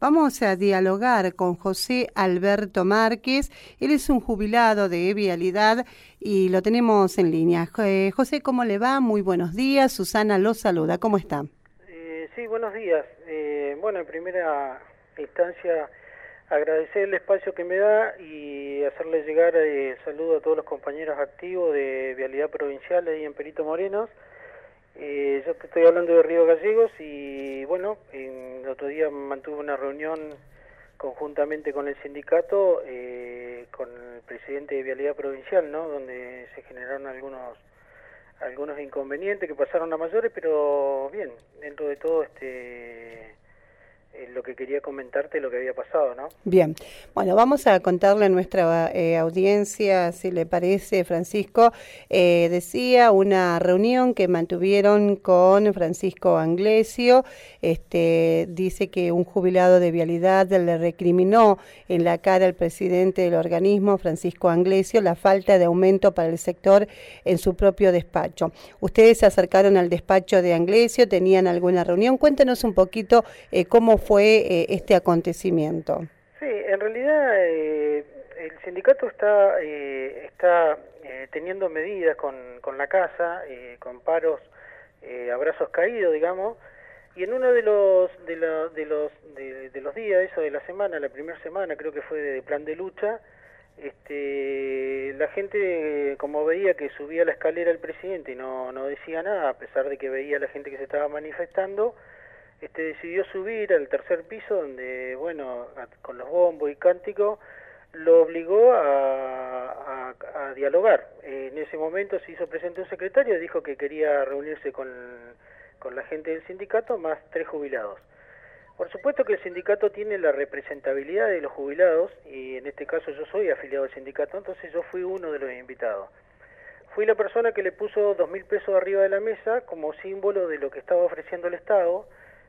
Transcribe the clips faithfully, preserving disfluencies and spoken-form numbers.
Vamos a dialogar con José Alberto Márquez. Él es un jubilado de Vialidad y lo tenemos en línea. Eh, José, ¿cómo le va? Muy buenos días. Susana lo saluda. ¿Cómo está? Eh, sí, buenos días. Eh, bueno, en primera instancia, agradecer el espacio que me da y hacerle llegar eh, saludo a todos los compañeros activos de Vialidad Provincial ahí en Perito Moreno. Eh, yo te estoy hablando de Río Gallegos y bueno, en, el otro día mantuve una reunión conjuntamente con el sindicato, eh, con el presidente de Vialidad Provincial, ¿no? Donde se generaron algunos algunos inconvenientes que pasaron a mayores, pero bien, dentro de todo este eh, lo que quería comentarte lo que había pasado, ¿no? Bien, bueno, vamos a contarle a nuestra eh, audiencia, si le parece, Francisco. Eh, decía una reunión que mantuvieron con Francisco Anglesio. Este, dice que un jubilado de Vialidad le recriminó en la cara al presidente del organismo, Francisco Anglesio, la falta de aumento para el sector en su propio despacho. Ustedes se acercaron al despacho de Anglesio, tenían alguna reunión. Cuéntenos un poquito eh, cómo fue eh, este acontecimiento. Sí, en realidad eh, el sindicato está eh, está eh, teniendo medidas con, con la casa, eh, con paros eh, a brazos caídos, digamos, y en uno de los de, la, de los de, de los días, eso de la semana, la primera semana, creo que fue de plan de lucha, este, la gente, como veía que subía la escalera el presidente y no, no decía nada, a pesar de que veía a la gente que se estaba manifestando, Este, decidió subir al tercer piso donde, bueno, a, con los bombos y cánticos, lo obligó a, a, a dialogar. Eh, en ese momento se hizo presente un secretario y dijo que quería reunirse con, con la gente del sindicato más tres jubilados. Por supuesto que el sindicato tiene la representabilidad de los jubilados y en este caso yo soy afiliado al sindicato, entonces yo fui uno de los invitados. Fui la persona que le puso dos mil pesos arriba de la mesa como símbolo de lo que estaba ofreciendo el Estado,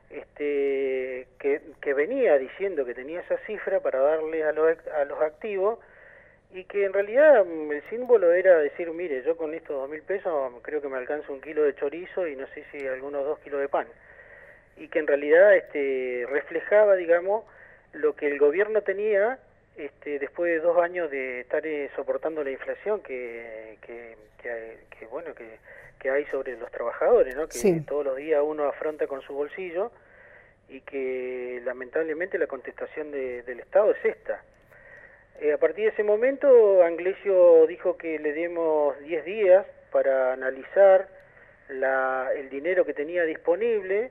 Este, que, que venía diciendo que tenía esa cifra para darle a los, a los activos y que en realidad el símbolo era decir, mire, yo con estos dos mil pesos creo que me alcanza un kilo de chorizo y no sé si algunos dos kilos de pan, y que en realidad este, reflejaba, digamos, lo que el gobierno tenía este, después de dos años de estar eh, soportando la inflación que, que, que, que bueno, que que hay sobre los trabajadores, ¿no? Que sí. Todos los días uno afronta con su bolsillo y que lamentablemente la contestación de, del Estado es esta. Eh, a partir de ese momento, Anglesio dijo que le demos diez días para analizar la, el dinero que tenía disponible.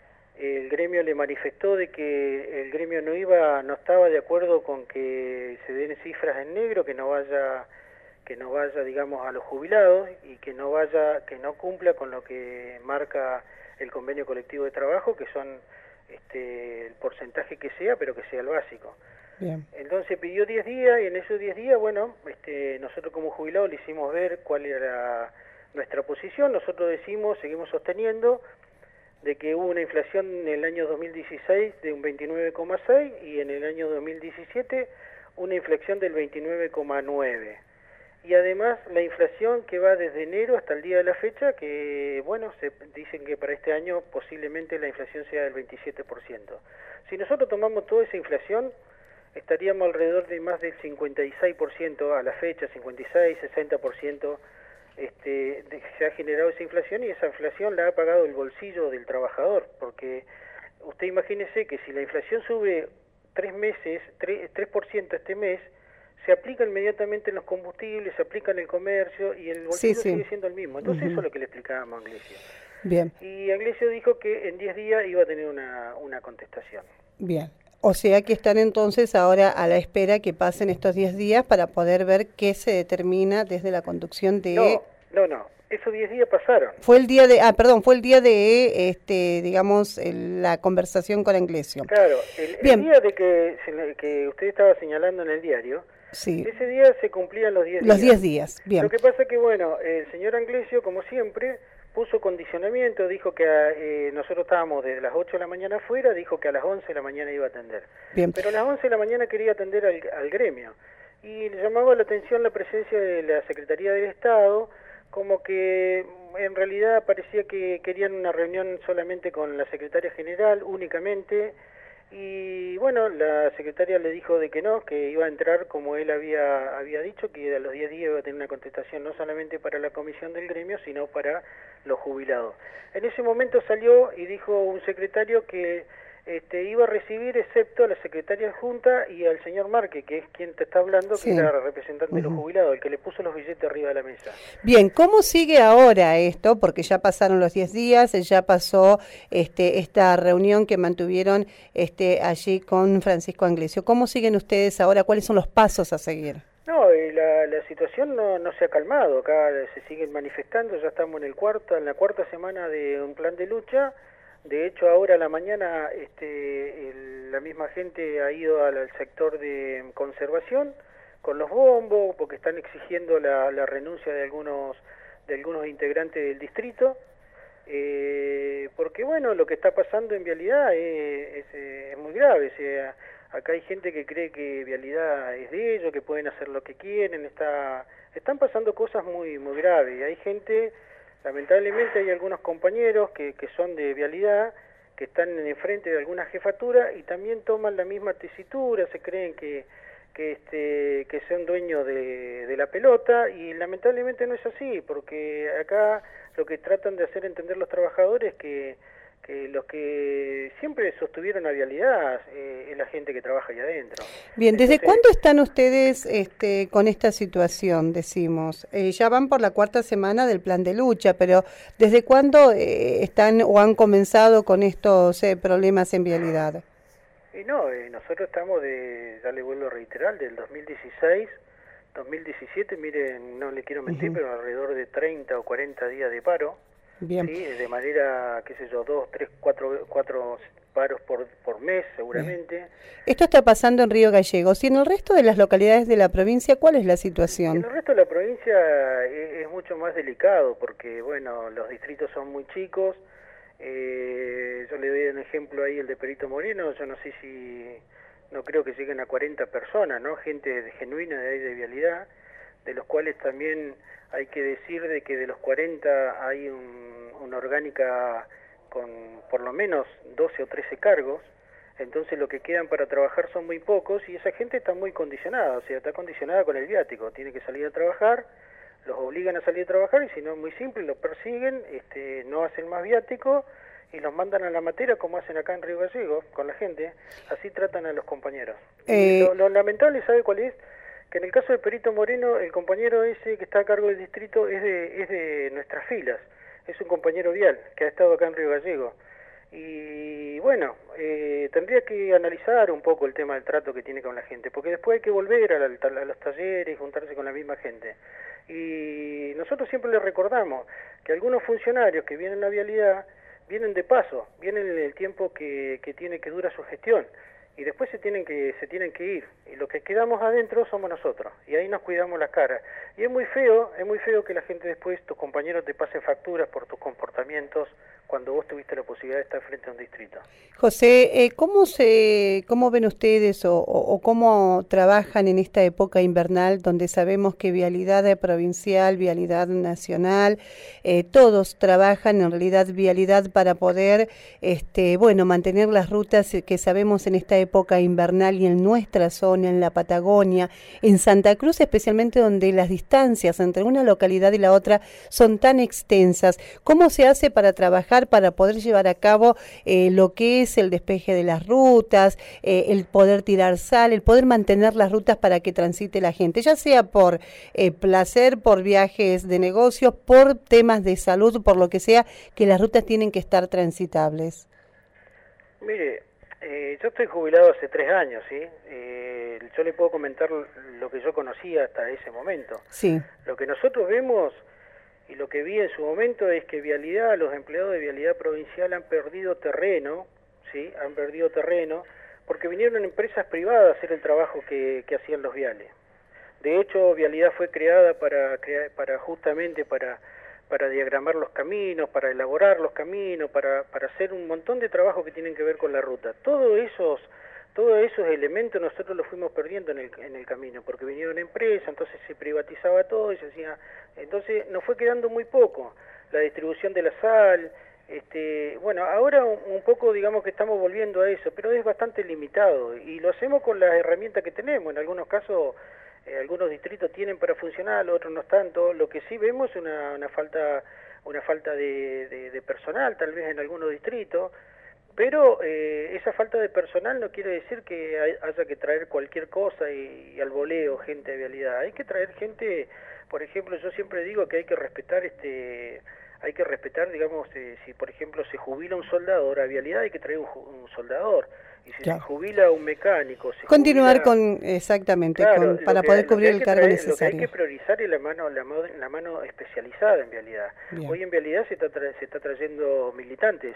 El gremio le manifestó de que el gremio no iba, no estaba de acuerdo con que se den cifras en negro, que no vaya que no vaya, digamos, a los jubilados y que no vaya, que no cumpla con lo que marca el convenio colectivo de trabajo, que son este, el porcentaje que sea, pero que sea el básico. Bien. Entonces pidió diez días y en esos diez días, bueno, este, nosotros como jubilados le hicimos ver cuál era nuestra posición. Nosotros decimos, seguimos sosteniendo de que hubo una inflación en el año dos mil dieciséis de un veintinueve coma seis y en el año dos mil diecisiete una inflación del veintinueve coma nueve. Y además la inflación que va desde enero hasta el día de la fecha, que bueno, se dicen que para este año posiblemente la inflación sea del veintisiete por ciento. Si nosotros tomamos toda esa inflación, estaríamos alrededor de más del cincuenta y seis por ciento a la fecha, cincuenta y seis, sesenta por ciento este, de, se ha generado esa inflación y esa inflación la ha pagado el bolsillo del trabajador, porque usted imagínese que si la inflación sube tres meses, tres por ciento este mes, se aplica inmediatamente en los combustibles, se aplica en el comercio y el bolsillo sí, sí. sigue siendo el mismo. Entonces uh-huh. eso es lo que le explicábamos a Anglesio. Bien. Y Anglesio dijo que en diez días iba a tener una, una contestación. Bien. O sea que están entonces ahora a la espera que pasen estos diez días para poder ver qué se determina desde la conducción de... No, no, no. Esos diez días pasaron. Fue el día de... Ah, perdón, fue el día de, este, digamos, el, la conversación con Anglesio. Claro, el, el día de que, que usted estaba señalando en el diario... Sí. Ese día se cumplían los diez días. Los diez días, bien. Lo que pasa que, bueno, el señor Anglesio, como siempre, puso condicionamiento, dijo que eh, nosotros estábamos desde las ocho de la mañana afuera, dijo que a las once de la mañana iba a atender. Bien. Pero a las once de la mañana quería atender al, al gremio. Y le llamaba la atención la presencia de la Secretaría del Estado, como que en realidad parecía que querían una reunión solamente con la Secretaria General, únicamente. Y bueno, la secretaria le dijo de que no, que iba a entrar como él había, había dicho, que a los diez días iba a tener una contestación no solamente para la comisión del gremio, sino para los jubilados. En ese momento salió y dijo un secretario que este, iba a recibir excepto a la secretaria adjunta y al señor Marque, que es quien te está hablando, sí, que era representante uh-huh. de los jubilados, el que le puso los billetes arriba de la mesa. Bien, ¿cómo sigue ahora esto? Porque ya pasaron los diez días, ya pasó este, esta reunión que mantuvieron este, allí con Francisco Anglesio. ¿Cómo siguen ustedes ahora? ¿Cuáles son los pasos a seguir? No, la, la situación no, no se ha calmado, acá se siguen manifestando, ya estamos en el cuarto, en la cuarta semana de un plan de lucha. De hecho, ahora a la mañana este, el, la misma gente ha ido al, al sector de conservación con los bombos, porque están exigiendo la, la renuncia de algunos de algunos integrantes del distrito, eh, porque bueno, lo que está pasando en Vialidad es, es, es muy grave. O sea, acá hay gente que cree que Vialidad es de ellos, que pueden hacer lo que quieren, está, están pasando cosas muy, muy graves, y hay gente... Lamentablemente hay algunos compañeros que, que son de Vialidad, que están en frente de alguna jefatura y también toman la misma tesitura, se creen que, que, este, que son dueños de, de la pelota, y lamentablemente no es así, porque acá lo que tratan de hacer entender los trabajadores es que, que los que siempre sostuvieron a Vialidad eh, es la gente que trabaja ahí adentro. Bien, ¿desde Entonces, cuándo están ustedes este, con esta situación, decimos? Eh, ya van por la cuarta semana del plan de lucha, pero ¿desde cuándo eh, están o han comenzado con estos eh, problemas en Vialidad? Y no, eh, nosotros estamos, de, ya le vuelvo a reiterar, del dos mil dieciséis, dos mil diecisiete, miren, no le quiero mentir, uh-huh. pero alrededor de treinta o cuarenta días de paro. Bien. Sí, de manera, qué sé yo, dos, tres, cuatro, cuatro paros por, por mes, seguramente. Bien. Esto está pasando en Río Gallegos. ¿Y en el resto de las localidades de la provincia cuál es la situación? En el resto de la provincia es, es mucho más delicado, porque, bueno, los distritos son muy chicos. Eh, yo le doy un ejemplo ahí, el de Perito Moreno. Yo no sé si, no creo que lleguen a cuarenta personas, ¿no? Gente genuina de ahí de Vialidad, de los cuales también hay que decir de que de los cuarenta hay un, una orgánica con por lo menos doce o trece cargos, entonces lo que quedan para trabajar son muy pocos, y esa gente está muy condicionada, o sea, está condicionada con el viático, tiene que salir a trabajar, los obligan a salir a trabajar, y si no es muy simple, los persiguen, este, no hacen más viático, y los mandan a la matera como hacen acá en Río Gallegos, con la gente, así tratan a los compañeros. Eh... Y lo, lo lamentable, ¿sabe cuál es? Que en el caso de Perito Moreno, el compañero ese que está a cargo del distrito es de, es de nuestras filas, es un compañero vial que ha estado acá en Río Gallegos. Y bueno, eh, tendría que analizar un poco el tema del trato que tiene con la gente, porque después hay que volver a, la, a los talleres y juntarse con la misma gente. Y nosotros siempre les recordamos que algunos funcionarios que vienen a Vialidad vienen de paso, vienen en el tiempo que, que tiene que dura su gestión, y después se tienen que se tienen que ir, y los que quedamos adentro somos nosotros, y ahí nos cuidamos las caras. Y es muy feo, es muy feo que la gente después, tus compañeros, te pasen facturas por tus comportamientos cuando vos tuviste la posibilidad de estar frente a un distrito. José, eh, ¿cómo se cómo ven ustedes o, o, o cómo trabajan en esta época invernal, donde sabemos que Vialidad provincial, Vialidad nacional, eh, todos trabajan en realidad Vialidad para poder, este, bueno, mantener las rutas que sabemos en esta época invernal y en nuestra zona, en la Patagonia, en Santa Cruz especialmente, donde las distancias entre una localidad y la otra son tan extensas? ¿Cómo se hace para trabajar, para poder llevar a cabo eh, lo que es el despeje de las rutas, eh, el poder tirar sal, el poder mantener las rutas para que transite la gente, ya sea por eh, placer, por viajes de negocios, por temas de salud, por lo que sea, que las rutas tienen que estar transitables? Mire, eh, yo estoy jubilado hace tres años, ¿sí? Eh, yo le puedo comentar lo que yo conocía hasta ese momento. Sí. Lo que nosotros vemos y lo que vi en su momento es que Vialidad, los empleados de Vialidad provincial han perdido terreno, ¿sí? Han perdido terreno porque vinieron empresas privadas a hacer el trabajo que, que hacían los viales. De hecho, Vialidad fue creada para, para justamente para, para diagramar los caminos, para elaborar los caminos, para, para hacer un montón de trabajo que tienen que ver con la ruta. Todos esos, todos esos elementos nosotros los fuimos perdiendo en el, en el camino, porque vinieron empresas, entonces se privatizaba todo y se hacía... Entonces nos fue quedando muy poco. La distribución de la sal, Este, bueno, ahora un, un poco digamos que estamos volviendo a eso, pero es bastante limitado y lo hacemos con las herramientas que tenemos. En algunos casos, eh, algunos distritos tienen para funcionar, otros no tanto. Lo que sí vemos es una, una falta, una falta de, de, de personal, tal vez en algunos distritos. Pero eh, esa falta de personal no quiere decir que hay, haya que traer cualquier cosa y, y al voleo gente de vialidad. Hay que traer gente, por ejemplo, yo siempre digo que hay que respetar, este, hay que respetar, digamos, eh, si por ejemplo se jubila un soldador a vialidad, hay que traer un, un soldador. Y si claro. se jubila un mecánico, se continuar jubila, con exactamente, claro, con, para que, poder cubrir el cargo traer, necesario. Lo que hay que priorizar es la mano, la, la mano especializada en vialidad. Bien. Hoy en vialidad se está, tra se está trayendo militantes.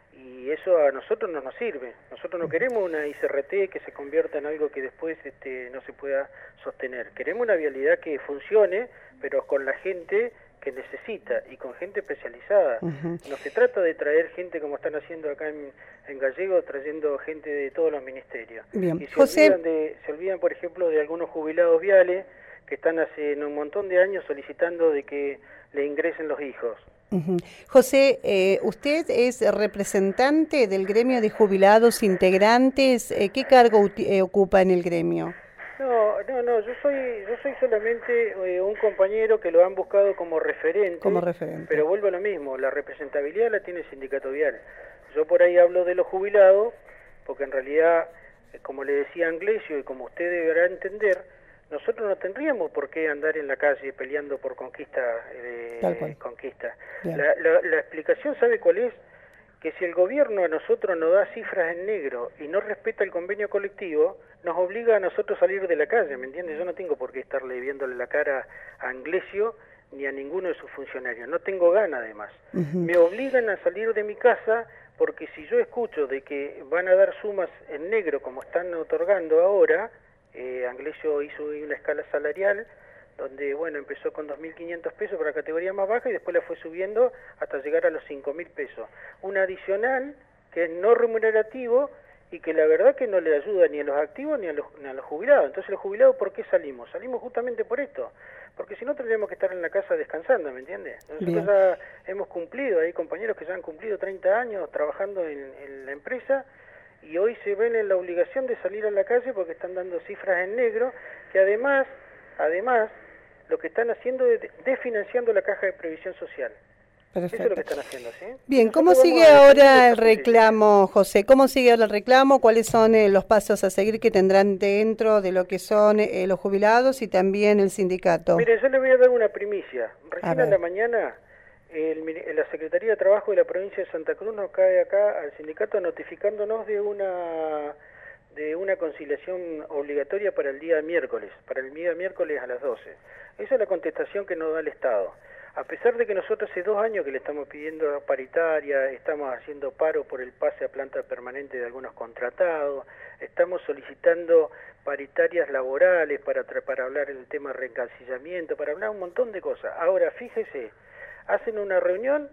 Y eso a nosotros no nos sirve. Nosotros no queremos una I C R T que se convierta en algo que después este, no se pueda sostener. Queremos una vialidad que funcione, pero con la gente que necesita y con gente especializada. Uh-huh. No se trata de traer gente como están haciendo acá en, en Gallego, trayendo gente de todos los ministerios. Bien. Y se, José... olvidan de, se olvidan, por ejemplo, de algunos jubilados viales que están hace un montón de años solicitando de que le ingresen los hijos. Uh-huh. José, eh, usted es representante del gremio de jubilados integrantes. Eh, ¿Qué cargo eh, ocupa en el gremio? No, no, no. Yo soy, yo soy solamente eh, un compañero que lo han buscado como referente. Como referente. Pero vuelvo a lo mismo. La representabilidad la tiene el sindicato vial. Yo por ahí hablo de los jubilados, porque en realidad, como le decía Anglesio y como usted deberá entender, nosotros no tendríamos por qué andar en la calle peleando por conquista. Eh, conquista. La, la, la explicación, ¿sabe cuál es? Que si el gobierno a nosotros nos da cifras en negro y no respeta el convenio colectivo, nos obliga a nosotros a salir de la calle, ¿me entiendes? Yo no tengo por qué estarle viéndole la cara a Anglesio ni a ninguno de sus funcionarios. No tengo ganas, además. Uh-huh. Me obligan a salir de mi casa porque si yo escucho de que van a dar sumas en negro como están otorgando ahora, Eh, Anglesio hizo una escala salarial donde, bueno, empezó con dos mil quinientos pesos para la categoría más baja y después la fue subiendo hasta llegar a los cinco mil pesos. Un adicional que es no remunerativo y que la verdad que no le ayuda ni a los activos ni a los, ni a los jubilados. Entonces, los jubilados, ¿por qué salimos? Salimos justamente por esto. Porque si no, tendríamos que estar en la casa descansando, ¿me entiendes? Nosotros Bien. ya hemos cumplido, hay compañeros que ya han cumplido treinta años trabajando en, en la empresa y hoy se ven en la obligación de salir a la calle porque están dando cifras en negro, que además, además, lo que están haciendo es desfinanciando la caja de previsión social. Perfecto. Eso es lo que están haciendo, ¿sí? Bien, ¿cómo sigue ahora el reclamo, José? ¿Cómo sigue ahora el reclamo? ¿Cuáles son eh, los pasos a seguir que tendrán dentro de lo que son eh, los jubilados y también el sindicato? Mire, yo le voy a dar una primicia. Recién en la mañana, el, la Secretaría de Trabajo de la provincia de Santa Cruz nos cae acá al sindicato notificándonos de una de una conciliación obligatoria para el día miércoles, para el día miércoles a las doce. Esa es la contestación que nos da el Estado. A pesar de que nosotros hace dos años que le estamos pidiendo paritaria, estamos haciendo paro por el pase a planta permanente de algunos contratados, estamos solicitando paritarias laborales para, para hablar del tema de reencancillamiento, para hablar un montón de cosas. Ahora, fíjese, hacen una reunión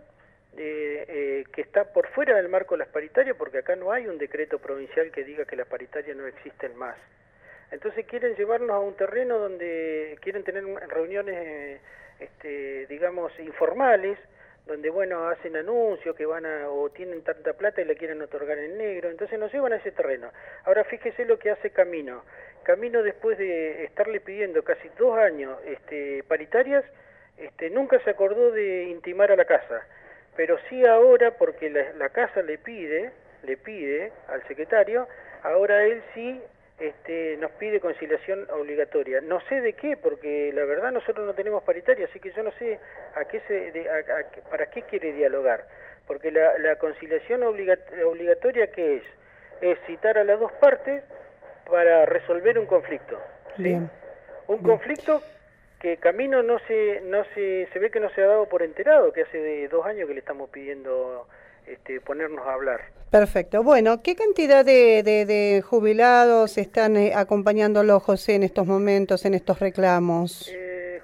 eh, eh, que está por fuera del marco de las paritarias, porque acá no hay un decreto provincial que diga que las paritarias no existen más. Entonces quieren llevarnos a un terreno donde quieren tener reuniones... Eh, Este, digamos, informales, donde, bueno, hacen anuncios que van a, o tienen tanta plata y la quieren otorgar en negro, entonces nos llevan a ese terreno. Ahora fíjese lo que hace Camino. Camino, después de estarle pidiendo casi dos años este, paritarias, este, nunca se acordó de intimar a la casa, pero sí ahora, porque la, la casa le pide, le pide al secretario, ahora él sí Este, nos pide conciliación obligatoria. No sé de qué, porque la verdad nosotros no tenemos paritaria, así que yo no sé a qué se, de, a, a, para qué quiere dialogar. Porque la, la conciliación obligat obligatoria, ¿qué es? Es citar a las dos partes para resolver un conflicto. ¿sí? Bien. Un Bien. conflicto que Camino no se, no se, se ve que no se ha dado por enterado, que hace de dos años que le estamos pidiendo este, ponernos a hablar. Perfecto. Bueno, ¿qué cantidad de, de, de jubilados están eh, acompañándolo, José, en estos momentos, en estos reclamos? Eh,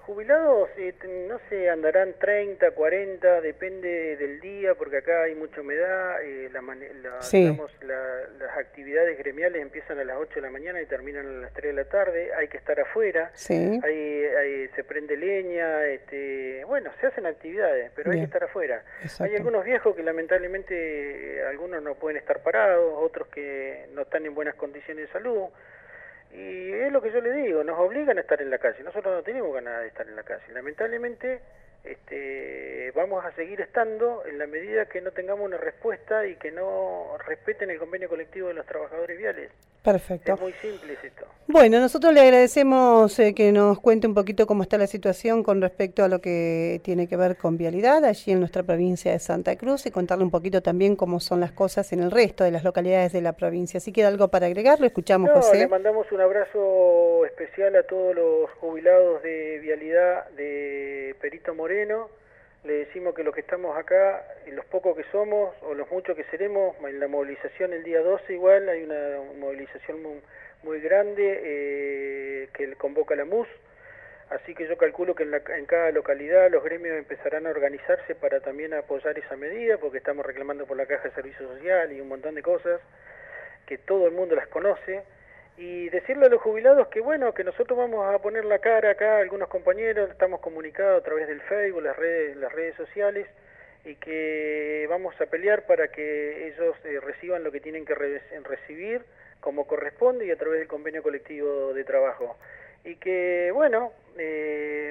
jubilados, eh, no sé, andarán treinta, cuarenta, depende del día, porque acá hay mucha humedad, eh, la, la, sí. digamos, la, las actividades gremiales empiezan a las ocho de la mañana y terminan a las tres de la tarde, hay que estar afuera, sí. hay, hay, se prende leña, este, bueno, se hacen actividades, pero Bien. hay que estar afuera. Exacto. Hay algunos viejos que lamentablemente, algunos no pueden estar parados, otros que no están en buenas condiciones de salud. Y es lo que yo le digo, nos obligan a estar en la calle, nosotros no tenemos ganas de estar en la calle, lamentablemente este, vamos a seguir estando en la medida que no tengamos una respuesta y que no respeten el convenio colectivo de los trabajadores viales. Perfecto. Es muy simple esto. Bueno, nosotros le agradecemos eh, que nos cuente un poquito cómo está la situación con respecto a lo que tiene que ver con vialidad allí en nuestra provincia de Santa Cruz y contarle un poquito también cómo son las cosas en el resto de las localidades de la provincia. Si queda algo para agregar, lo escuchamos, no, José. Le mandamos un abrazo especial a todos los jubilados de vialidad de Perito Moreno. Le decimos que los que estamos acá, los pocos que somos o los muchos que seremos, en la movilización el día doce igual, hay una movilización muy, muy grande eh, que convoca la M U S, así que yo calculo que en, la, en cada localidad los gremios empezarán a organizarse para también apoyar esa medida, porque estamos reclamando por la Caja de Servicio Social y un montón de cosas que todo el mundo las conoce. Y decirle a los jubilados que bueno, que nosotros vamos a poner la cara acá, algunos compañeros, estamos comunicados a través del Facebook, las redes, las redes sociales, y que vamos a pelear para que ellos eh, reciban lo que tienen que re recibir como corresponde y a través del convenio colectivo de trabajo. Y que bueno, eh,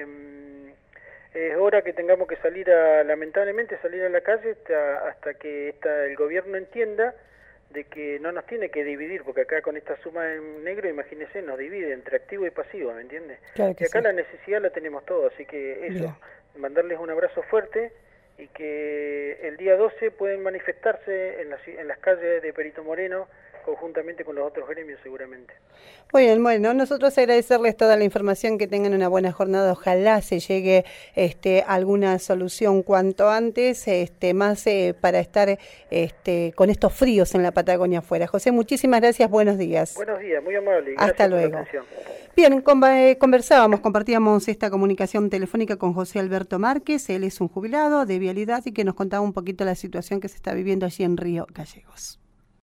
es hora que tengamos que salir a, lamentablemente salir a la calle hasta, hasta que esta, el gobierno entienda de que no nos tiene que dividir, porque acá con esta suma en negro, imagínense, nos divide entre activo y pasivo, ¿me entiende? Claro que y acá sí. La necesidad la tenemos todos, así que eso, Bien. mandarles un abrazo fuerte y que el día doce pueden manifestarse en las, en las calles de Perito Moreno, conjuntamente con los otros gremios seguramente. Muy bien, bueno, nosotros agradecerles toda la información, que tengan una buena jornada, ojalá se llegue este, alguna solución cuanto antes, este, más eh, para estar este, con estos fríos en la Patagonia afuera. José, muchísimas gracias, buenos días. Buenos días, muy amable. Hasta luego. Bien, conversábamos, compartíamos esta comunicación telefónica con José Alberto Márquez, él es un jubilado de vialidad y que nos contaba un poquito la situación que se está viviendo allí en Río Gallegos.